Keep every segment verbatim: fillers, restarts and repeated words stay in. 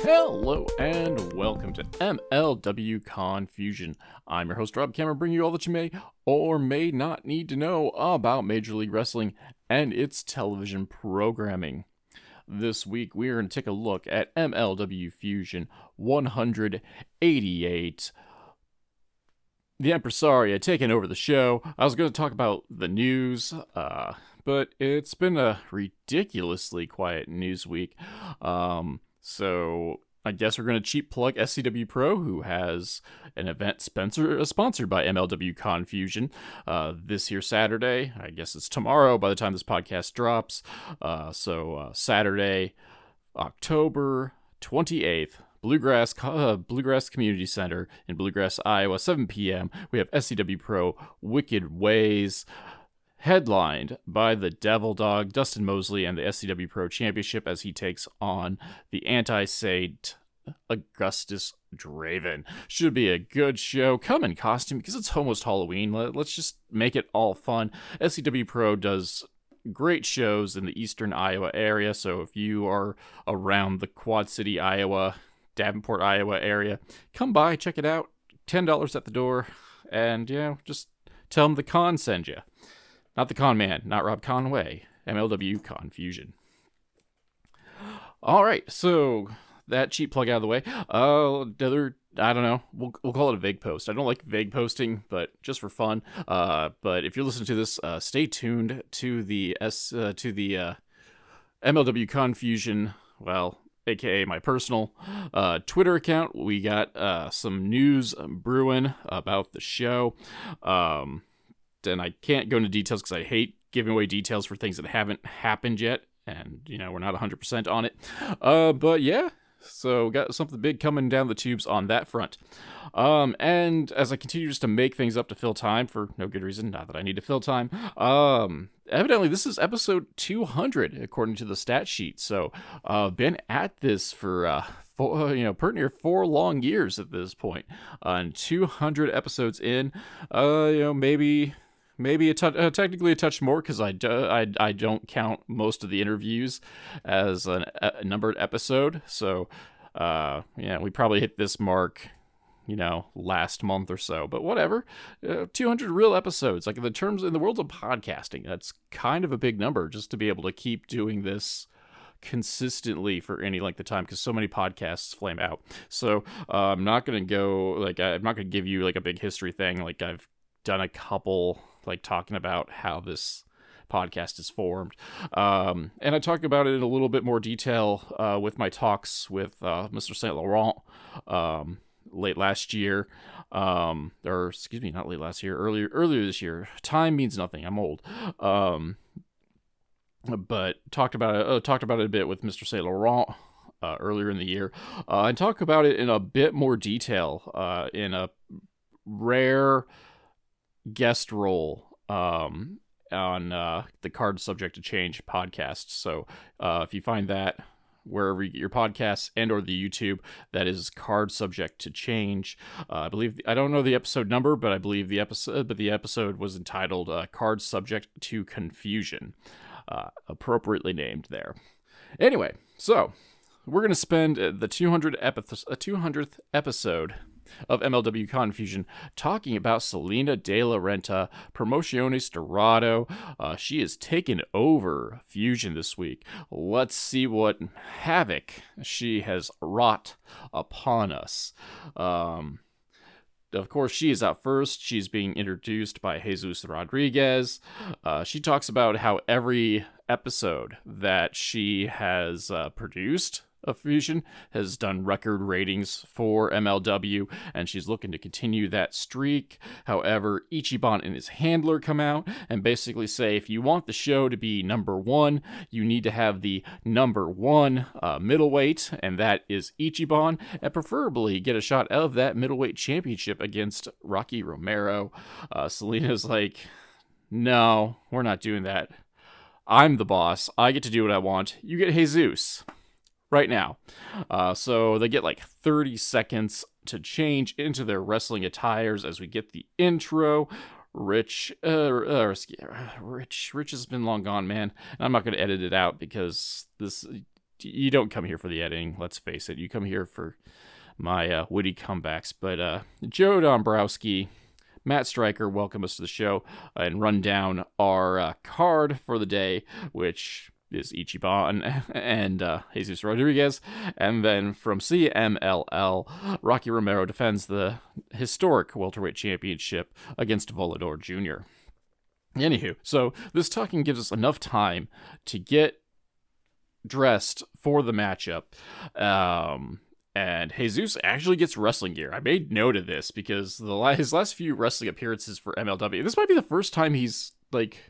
Hello and welcome to M L W Confusion. I'm your host Rob Cameron, bringing you all that you may or may not need to know about Major League Wrestling and its television programming. This week we are going to take a look at M L W Fusion one eighty-eight. The Impresaria taking over the show. I was going to talk about the news, uh, but it's been a ridiculously quiet news week. Um, so I guess we're going to cheap plug S C W Pro, who has an event sponsor, uh, sponsored by M L W Confusion uh, this here Saturday. I guess it's tomorrow by the time this podcast drops. Uh, so uh, Saturday, October twenty-eighth. Bluegrass uh, Bluegrass Community Center in Bluegrass, Iowa, seven p.m. We have S C W Pro Wicked Ways, headlined by the Devil Dog, Dustin Mosley, and the S C W Pro Championship as he takes on the anti-Saint Augustus Draven. Should be a good show. Come in costume because it's almost Halloween. Let, let's just make it all fun. S C W Pro does great shows in the eastern Iowa area, so if you are around the Quad City, Iowa, Davenport, Iowa area, come by, check it out. ten dollars at the door, and, you know, just tell them the con send you. Not the con man, not Rob Conway. M L W Confusion. All right, so that cheap plug out of the way. Uh, the other, I don't know, we'll, we'll call it a vague post. I don't like vague posting, but just for fun. Uh, but if you're listening to this, uh, stay tuned to the S uh, to the uh, M L W Confusion, well, aka my personal uh, Twitter account. We got uh, some news brewing about the show. Um, and I can't go into details because I hate giving away details for things that haven't happened yet. And, you know, we're not one hundred percent on it. Uh, but yeah, so got something big coming down the tubes on that front. Um, and as I continue just to make things up to fill time for no good reason, not that I need to fill time, um, evidently this is episode two hundred according to the stat sheet. So, uh, been at this for, uh, four, you know, pretty near four long years at this point. Uh, and two hundred episodes in, uh, you know, maybe... Maybe a t- uh, technically a touch more because I, do- I, I don't count most of the interviews as an, a numbered episode. So, uh, yeah, we probably hit this mark, you know, last month or so. But whatever, uh, two hundred real episodes. Like in the terms in the world of podcasting, that's kind of a big number just to be able to keep doing this consistently for any length of time because so many podcasts flame out. So uh, I'm not gonna go like I'm not gonna give you like a big history thing. Like I've done a couple. Like talking about how this podcast is formed. Um, and I talk about it in a little bit more detail uh, with my talks with uh, Mister Saint Laurent um, late last year. Um, or excuse me, not late last year, earlier earlier this year. Time means nothing. I'm old. Um, but talked about it, uh, talked about it a bit with Mister Saint Laurent uh, earlier in the year. Uh, and talk about it in a bit more detail uh, in a rare guest role um, on uh, the Card Subject to Change podcast. So uh, if you find that wherever you get your podcasts and or the YouTube, that is Card Subject to Change. Uh, I believe, I don't know the episode number, but I believe the episode, but the episode was entitled uh, Card Subject to Confusion. Uh, appropriately named there. Anyway, so we're going to spend the two hundredth, epi- two hundredth episode of M L W Confusion talking about Salina De La Renta, Promociones Dorado. Uh, she has taken over Fusion this week. Let's see what havoc she has wrought upon us. Um, of course, she is out first. She's being introduced by Jesus Rodriguez. Uh, she talks about how every episode that she has uh, produced of Fusion has done record ratings for M L W, and she's looking to continue that streak. However, Ichiban and his handler come out and basically say, if you want the show to be number one, you need to have the number one uh, middleweight, and that is Ichiban, and preferably get a shot of that middleweight championship against Rocky Romero. Uh, Selena's like, no, we're not doing that. I'm the boss. I get to do what I want. You get Jesus. Right now. Uh, so they get like thirty seconds to change into their wrestling attires as we get the intro. Rich, uh, uh, Rich, Rich has been long gone, man. And I'm not going to edit it out because this you don't come here for the editing, let's face it. You come here for my uh, witty comebacks. But uh, Joe Dombrowski, Matt Stryker, welcome us to the show and run down our uh, card for the day, which is Ichiban and uh, Jesus Rodriguez. And then from C M L L, Rocky Romero defends the historic welterweight championship against Volador Junior Anywho, so this talking gives us enough time to get dressed for the matchup. Um... And Jesus actually gets wrestling gear. I made note of this because the his last few wrestling appearances for M L W, this might be the first time he's, like,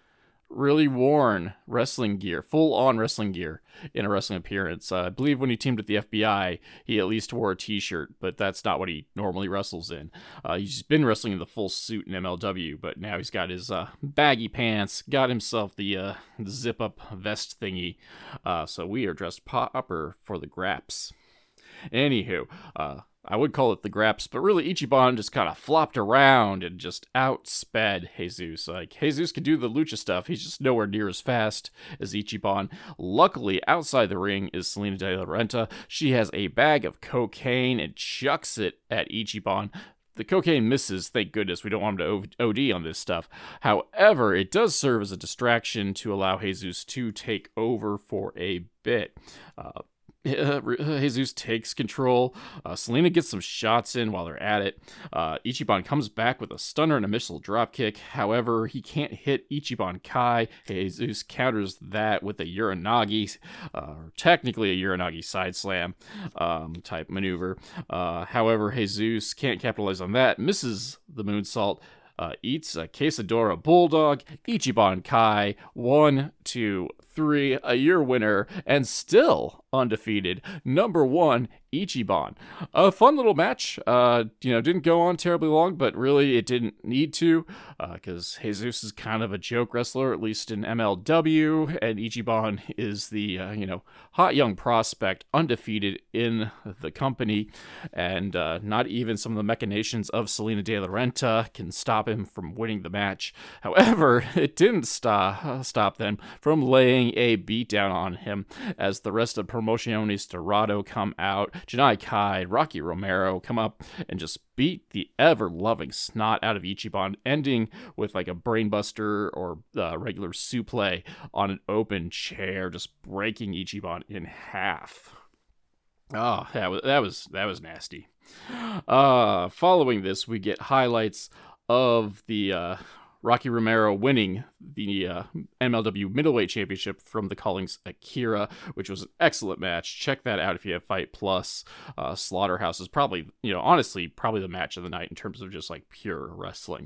really worn wrestling gear, full-on wrestling gear in a wrestling appearance. Uh, I believe when he teamed with the F B I, he at least wore a t-shirt, but that's not what he normally wrestles in. Uh, he's been wrestling in the full suit in M L W, but now he's got his uh, baggy pants, got himself the, uh, the zip-up vest thingy. Uh, so we are dressed proper for the graps. Anywho, uh, I would call it the Graps, but really Ichiban just kind of flopped around and just outsped Jesus. Like, Jesus can do the lucha stuff, he's just nowhere near as fast as Ichiban. Luckily, outside the ring is Salina de la Renta. She has a bag of cocaine and chucks it at Ichiban. The cocaine misses, thank goodness. We don't want him to O D on this stuff. However, it does serve as a distraction to allow Jesus to take over for a bit. Uh, Uh, Jesus takes control. Uh, Salina gets some shots in while they're at it. Uh, Ichiban comes back with a stunner and a missile dropkick. However, he can't hit Ichiban Kai. Jesus counters that with a Uranagi, uh, or technically a Uranagi side slam um, type maneuver. Uh, however, Jesus can't capitalize on that. Misses the moonsault. Uh, eats a Quesadora Bulldog. Ichiban Kai. One, two, three. A year winner. And still undefeated. Number one, Ichiban. A fun little match. Uh, you know, didn't go on terribly long, but really it didn't need to, because uh, Jesus is kind of a joke wrestler, at least in M L W, and Ichiban is the, uh, you know, hot young prospect, undefeated in the company, and uh, not even some of the machinations of Salina de la Renta can stop him from winning the match. However, it didn't stop, uh, stop them from laying a beatdown on him, as the rest of Promociones Dorado come out. Janai Kai, Rocky Romero come up and just beat the ever-loving snot out of Ichiban, ending with like a brainbuster or uh, regular suplex on an open chair, just breaking Ichiban in half. Oh, that was that was that was nasty. Uh, following this, we get highlights of the uh, Rocky Romero winning the uh, M L W Middleweight Championship from the Callings Akira, which was an excellent match. Check that out if you have Fight Plus. Uh, Slaughterhouse is probably, you know, honestly, probably the match of the night in terms of just like pure wrestling.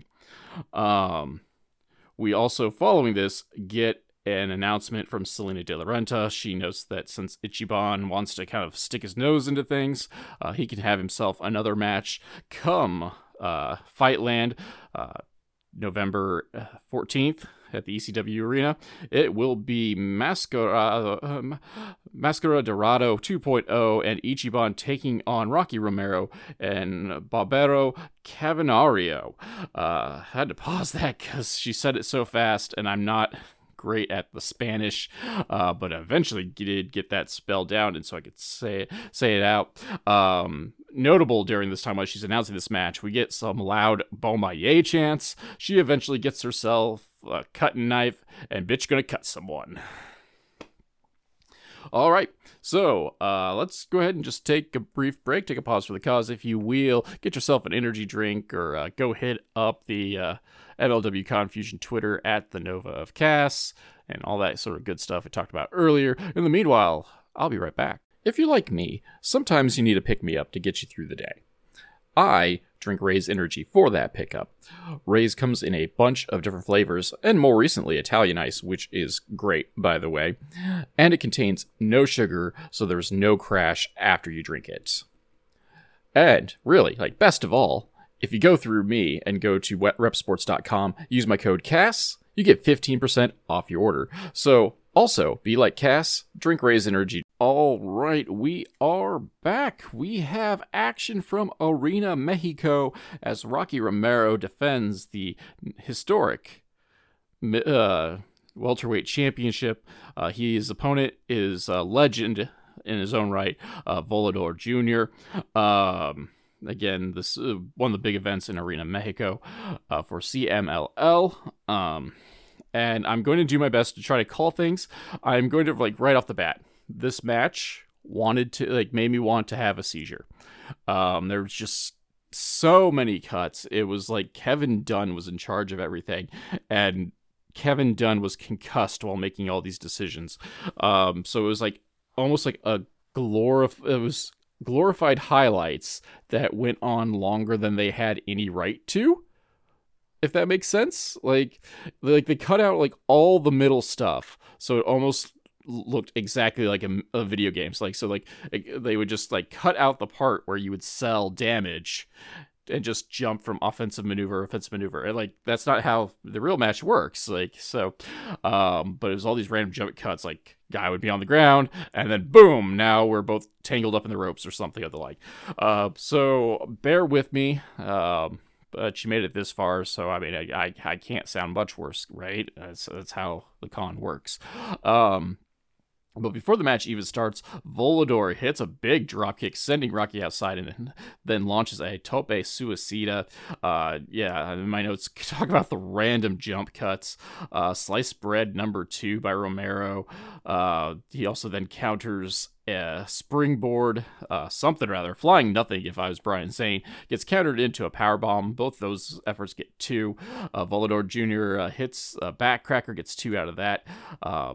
Um, we also, following this, get an announcement from Salina de la Renta. She notes that since Ichiban wants to kind of stick his nose into things, uh, he can have himself another match come uh, Fightland. Uh, November fourteenth at the E C W Arena. It will be Mascara, um, Mascara Dorado two point oh and Ichiban taking on Rocky Romero and Barbero Cavanario. Uh, I had to pause that because she said it so fast and I'm not great at the Spanish, uh, but eventually did get that spelled down, and so I could say it, say it out. Um, notable during this time while she's announcing this match, we get some loud Bomaye chants. She eventually gets herself a cutting knife, and bitch gonna cut someone. All right, so uh, let's go ahead and just take a brief break, take a pause for the cause, if you will. Get yourself an energy drink, or uh, go hit up the uh, M L W Confusion Twitter at the Nova of Cass, and all that sort of good stuff I talked about earlier. In the meanwhile, I'll be right back. If you're like me, sometimes you need a pick-me-up to get you through the day. I drink Ray's Energy for that pickup. Ray's comes in a bunch of different flavors, and more recently Italian Ice, which is great, by the way. And it contains no sugar, so there's no crash after you drink it. And, really, like, best of all, if you go through me and go to wet rep sports dot com, use my code Cass, you get fifteen percent off your order. So, also, be like Cass, drink Ray's Energy. All right, we are back. We have action from Arena Mexico as Rocky Romero defends the historic uh, welterweight championship. Uh, his opponent is a legend in his own right, uh, Volador Junior Um, again, this is one of the big events in Arena Mexico uh, for C M L L. Um, and I'm going to do my best to try to call things. I'm going to, like, right off the bat, this match wanted to, like, made me want to have a seizure. Um, there was just so many cuts. It was like Kevin Dunn was in charge of everything, and Kevin Dunn was concussed while making all these decisions. Um, so it was like almost like a glorif- it was glorified highlights that went on longer than they had any right to, if that makes sense. Like, like they cut out like all the middle stuff, so it almost looked exactly like a, a video game. So like, so like they would just like cut out the part where you would sell damage and just jump from offensive maneuver, offensive maneuver. And like, that's not how the real match works. Like, so, um, but it was all these random jump cuts. Like, guy would be on the ground and then boom, now we're both tangled up in the ropes or something of the like. Uh, so bear with me. Um, but she made it this far, so I mean, I I, I can't sound much worse, right? That's, that's how the con works. Um, But before the match even starts, Volador hits a big dropkick, sending Rocky outside, and then launches a tope suicida. Uh, yeah, in my notes talk about the random jump cuts. Uh, sliced bread number two by Romero. Uh, he also then counters a springboard, uh, something rather, flying nothing if I was Brian Zane, gets countered into a powerbomb. Both those efforts get two. Uh, Volador Junior uh, hits a backcracker, gets two out of that. Uh,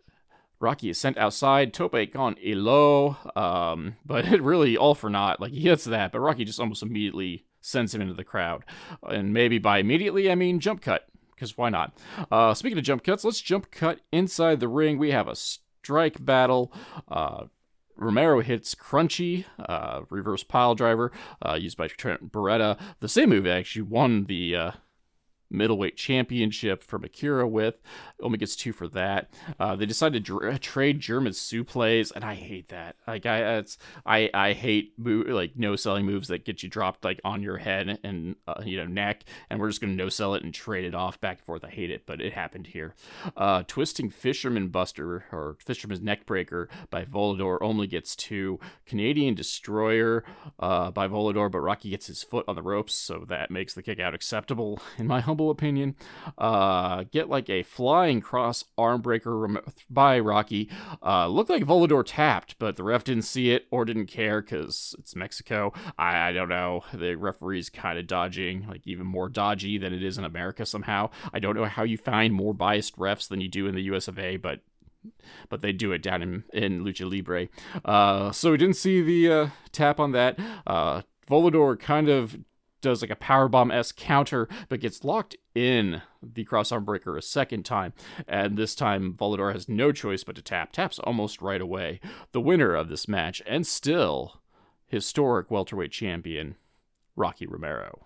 Rocky is sent outside, tope con elo, um, but it really all for naught. Like, he hits that, but Rocky just almost immediately sends him into the crowd. And maybe by immediately, I mean jump cut, because why not? Uh, speaking of jump cuts, let's jump cut inside the ring. We have a strike battle. Uh, Romero hits Crunchy, uh, reverse pile driver, uh, used by Trent Beretta. The same move actually won the uh, middleweight championship from Akira with. Only gets two for that. Uh, they decided to dr- trade German suplex, and I hate that. Like, I, it's, I, I hate mo- like no selling moves that get you dropped like on your head and uh, you know, neck, and we're just gonna no sell it and trade it off back and forth. I hate it, but it happened here. Uh, twisting Fisherman Buster or Fisherman's Neckbreaker by Volador only gets two. Canadian Destroyer uh, by Volador, but Rocky gets his foot on the ropes, so that makes the kick out acceptable in my humble opinion. Uh, get like a flying cross arm breaker by Rocky. Uh, looked like Volador tapped, but the ref didn't see it or didn't care because it's Mexico. I, I don't know. The referee's kind of dodging, like even more dodgy than it is in America somehow. I don't know how you find more biased refs than you do in the U S of A, but but they do it down in, in Lucha Libre. Uh, so we didn't see the uh, tap on that. Uh, Volador kind of does like a powerbomb-esque counter, but gets locked in the crossarm breaker a second time, and this time Volador has no choice but to tap. Taps almost right away. The winner of this match, and still historic welterweight champion, Rocky Romero.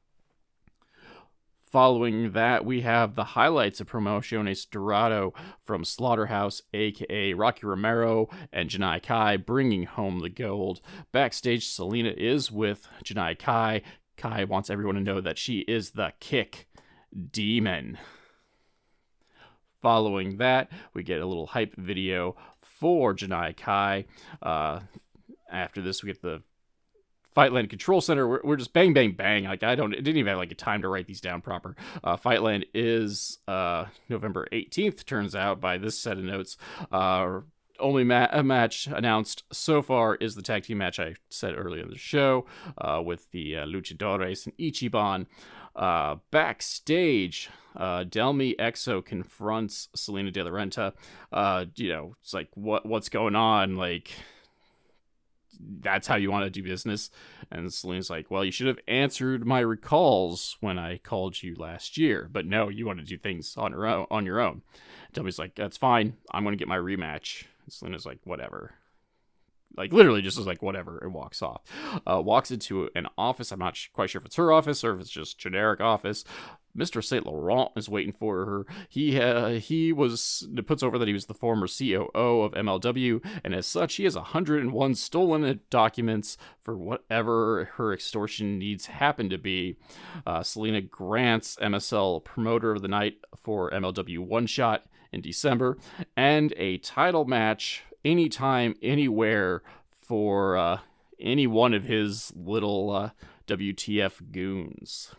Following that, we have the highlights of Promociones Dorado from Slaughterhouse, aka Rocky Romero and Janai Kai, bringing home the gold. Backstage, Selena is with Janai Kai. Kai wants everyone to know that she is the kick demon. Following that, we get a little hype video for Janai Kai. Uh, after this, we get the Fightland Control Center. We're, we're just bang, bang, bang. Like, I don't, it didn't even have like a time to write these down proper. Uh, Fightland is uh, November eighteenth, turns out, by this set of notes. Uh, only ma- a match announced so far is the tag team match I said earlier in the show uh, with the uh, Luchadores and Ichiban. Uh, backstage, uh, Delmi Exo confronts Selena De La Renta. Uh, you know, it's like, what what's going on? Like, that's how you want to do business? And Selena's like, well, you should have answered my recalls when I called you last year, but no, you want to do things on your own. On your own. Delmi's like, that's fine. I'm going to get my rematch. And Selena's like, whatever. Like, literally just is like, whatever, and walks off. Uh, walks into an office. I'm not quite sure if it's her office or if it's just generic office. Mister Saint Laurent is waiting for her. He uh, he was it puts over that he was the former C O O of M L W, and as such, he has one hundred one stolen documents for whatever her extortion needs happen to be. Uh, Selena grants M S L Promoter of the Night for M L W One Shot in December, and a title match anytime, anywhere for uh, any one of his little uh, W T F goons.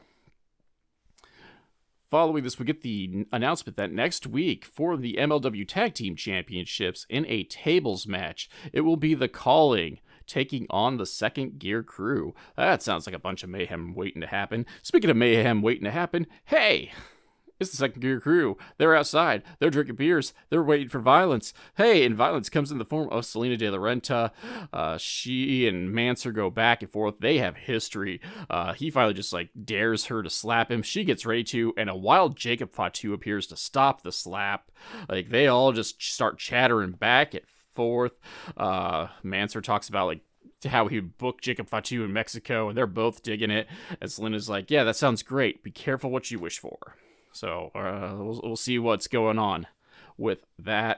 Following this, we get the announcement that next week for the M L W Tag Team Championships in a tables match, it will be The Calling taking on the Second Gear Crew. That sounds like a bunch of mayhem waiting to happen. Speaking of mayhem waiting to happen, hey! It's the Second Gear Crew. They're outside. They're drinking beers. They're waiting for Violence. Hey, and Violence comes in the form of Selena De La Renta. Uh, she and Manser go back and forth. They have history. Uh, he finally just, like, dares her to slap him. She gets ready to, and a wild Jacob Fatu appears to stop the slap. Like, they all just start chattering back and forth. Uh, Manser talks about, like, how he booked Jacob Fatu in Mexico, and they're both digging it. And Selena's like, yeah, that sounds great. Be careful what you wish for. So uh, we'll, we'll see what's going on with that.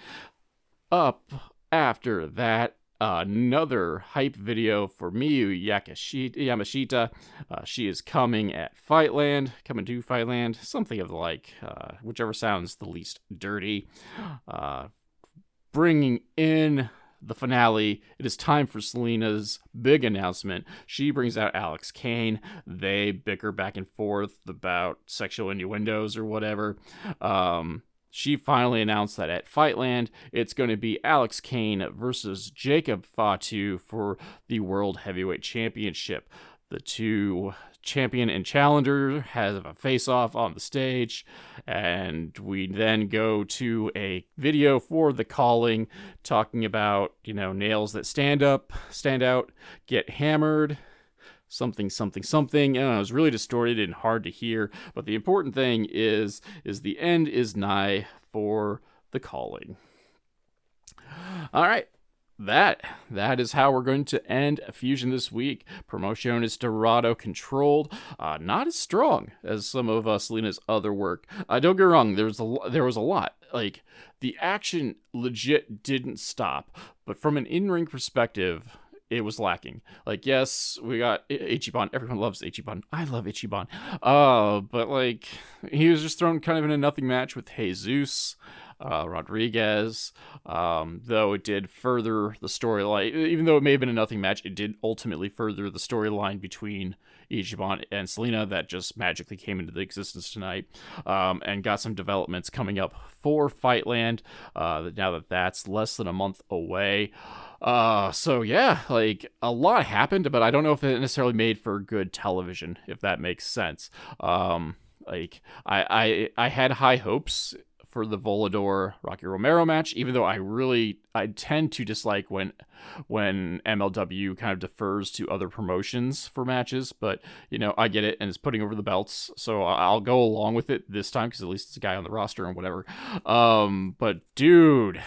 Up after that, uh, another hype video for Miyu Yakashita, Yamashita. Uh, she is coming at Fightland, coming to Fightland, something of the like, uh, whichever sounds the least dirty. Uh, bringing in the finale, it is time for Selena's big announcement. She brings out Alex Kane. They bicker back and forth about sexual innuendos or whatever. Um, she finally announced that at Fightland, it's going to be Alex Kane versus Jacob Fatu for the World Heavyweight Championship. The two champion and challenger have a face-off on the stage, and we then go to a video for The Calling, talking about, you know, nails that stand up, stand out, get hammered, something, something, something. And it was really distorted and hard to hear, but the important thing is, is the end is nigh for The Calling. All right. That, that is how we're going to end Fusion this week. Promociones Dorado controlled, uh, not as strong as some of uh, Selena's other work. Uh, don't get me wrong, there was, a, there was a lot. Like, the action legit didn't stop, but from an in-ring perspective, it was lacking. Like, yes, we got Ichiban. Everyone loves Ichiban. I love Ichiban. Uh, but, like, he was just thrown kind of in a nothing match with Jesus. Uh, Rodriguez, um, though it did further the storyline, even though it may have been a nothing match, it did ultimately further the storyline between Ichiban and Selena that just magically came into the existence tonight, um, and got some developments coming up for Fightland, uh, now that that's less than a month away. Uh, so yeah, like, a lot happened, but I don't know if it necessarily made for good television, if that makes sense. Um, like, I, I, I had high hopes for the Volador Rocky Romero match, even though I really, I tend to dislike when when M L W kind of defers to other promotions for matches, but, you know, I get it, and it's putting over the belts, so I'll go along with it this time, because at least it's a guy on the roster and whatever. Um, but dude,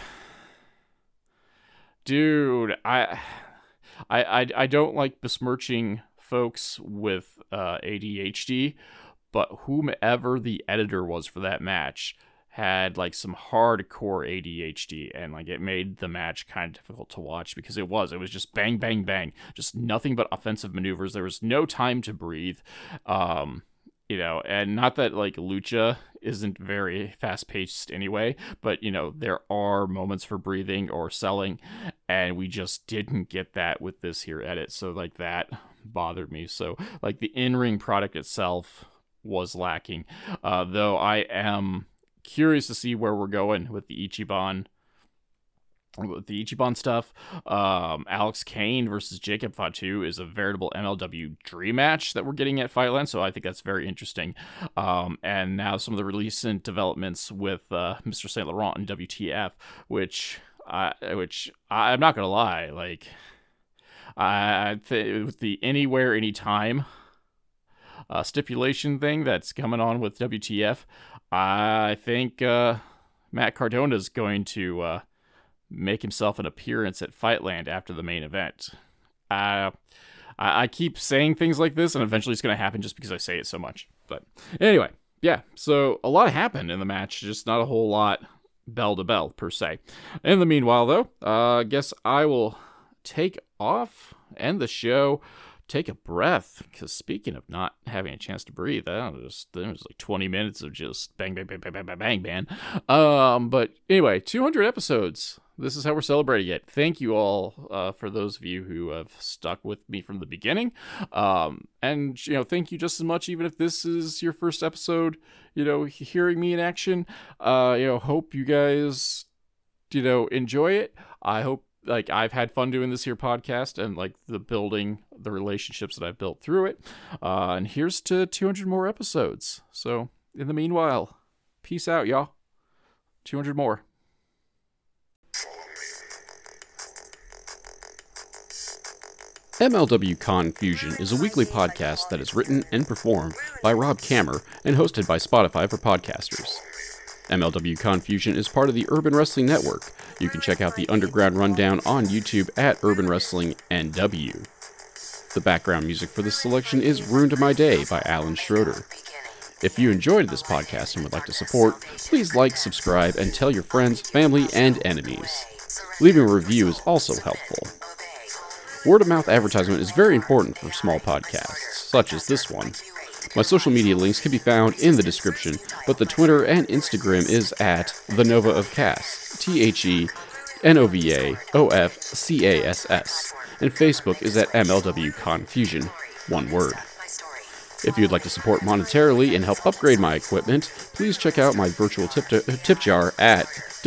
dude, I, I, I, I don't like besmirching folks with uh, A D H D, but whomever the editor was for that match had, like, some hardcore A D H D, and, like, it made the match kind of difficult to watch, because it was it was just bang bang bang, just nothing but offensive maneuvers. There was no time to breathe, um you know, and not that, like, lucha isn't very fast paced anyway, but, you know, there are moments for breathing or selling, and we just didn't get that with this here edit. So, like, that bothered me. So, like, the in-ring product itself was lacking, uh though I am curious to see where we're going with the Ichiban, with the Ichiban stuff. Um, Alex Kane versus Jacob Fatu is a veritable M L W dream match that we're getting at Fightland, so I think that's very interesting. Um, and now some of the recent developments with uh, Mister Saint Laurent and W T F, which I, which I, I'm not gonna lie, like, I th- with the anywhere, anytime uh, stipulation thing that's coming on with W T F. I think uh, Matt Cardona is going to uh, make himself an appearance at Fightland after the main event. Uh, I, I keep saying things like this, and eventually it's going to happen just because I say it so much. But anyway, yeah, so a lot happened in the match, just not a whole lot bell to bell, per se. In the meanwhile, though, uh, I guess I will take off, end the show, take a breath, because speaking of not having a chance to breathe, that was, there was like twenty minutes of just bang, bang, bang, bang, bang, bang, bang, man. Um, but anyway, two hundred episodes. This is how we're celebrating it. Thank you all uh, for those of you who have stuck with me from the beginning. Um, and, you know, thank you just as much, even if this is your first episode, you know, hearing me in action. Uh, you know, hope you guys, you know, enjoy it. I hope, like, I've had fun doing this here podcast and, like, the building, the relationships that I've built through it. Uh, and here's to two hundred more episodes. So, in the meanwhile, peace out, y'all. two hundred more. M L W Confusion is a weekly podcast that is written and performed by Rob Kammer and hosted by Spotify for podcasters. M L W Confusion is part of the Urban Wrestling Network. You can check out the Underground Rundown on YouTube at Urban Wrestling N W. The background music for this selection is Ruined My Day by Alan Schroeder. If you enjoyed this podcast and would like to support, please like, subscribe, and tell your friends, family, and enemies. Leaving a review is also helpful. Word-of-mouth advertisement is very important for small podcasts, such as this one. My social media links can be found in the description, but the Twitter and Instagram is at The Nova of Cass, T H E N O V A O F C A S S, and Facebook is at M L W Confusion, one word. If you'd like to support monetarily and help upgrade my equipment, please check out my virtual tip, tip jar at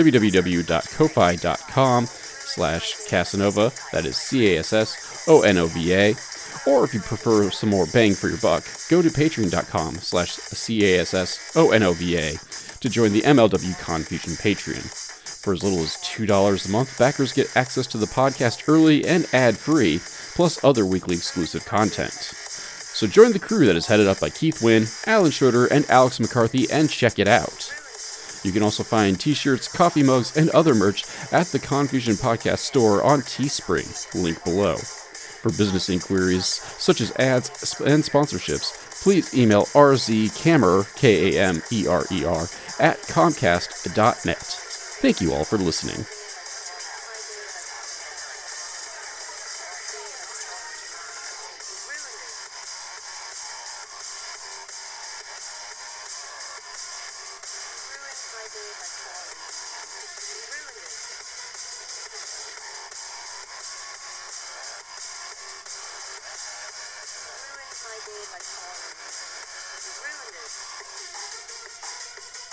www.ko-fi.com slash Casanova, that is C A S S O N O V A, or if you prefer some more bang for your buck, go to patreon.com slash C A S S O N O V A to join the M L W Confusion Patreon. For as little as two dollars a month, backers get access to the podcast early and ad-free, plus other weekly exclusive content. So join the crew that is headed up by Keith Wynn, Alan Schroeder, and Alex McCarthy, and check it out. You can also find t-shirts, coffee mugs, and other merch at the Confusion Podcast store on Teespring, link below. For business inquiries, such as ads and sponsorships, please email rzkammerer, K A M E R E R, at comcast dot net. Thank you all for listening. My day by calling. You ruined it.